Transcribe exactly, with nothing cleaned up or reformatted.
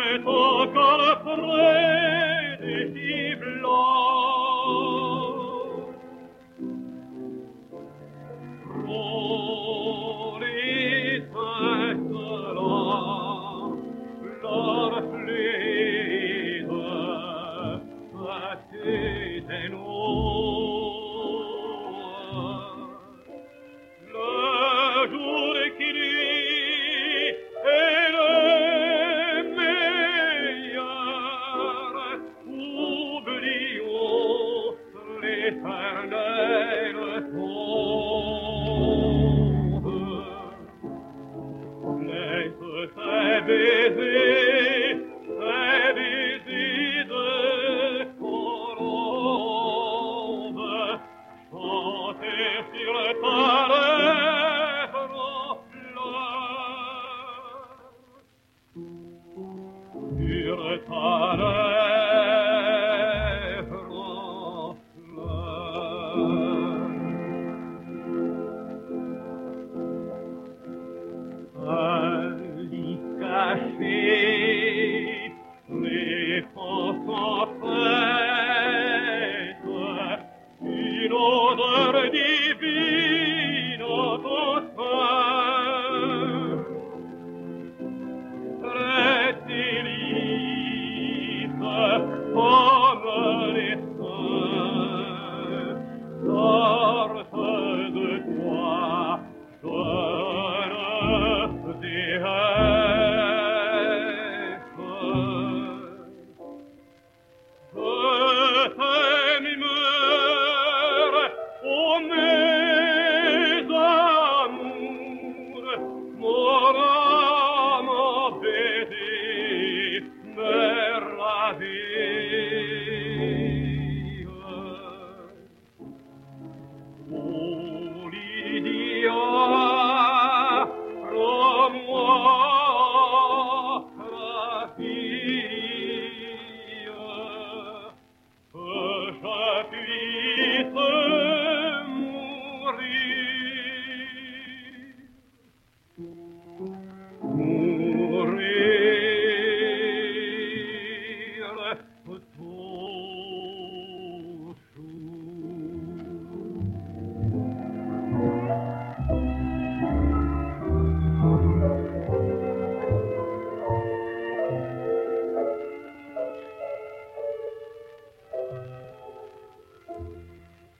ton corps frais et si blanc. Pour les étincelants, leur fluide, à tes ténors. Le jour qui nuit est le meilleur, oublions l'éternel tombe. Laisse ces baisers, ces baisers de colombe chanter sur ta lèvre en fleurs, sur ta lèvre en fleurs. Un lit caché, les enfants fêtent, une odeur divine en ton sein. Très délices comme les seins sortent de toi, jeune déesse.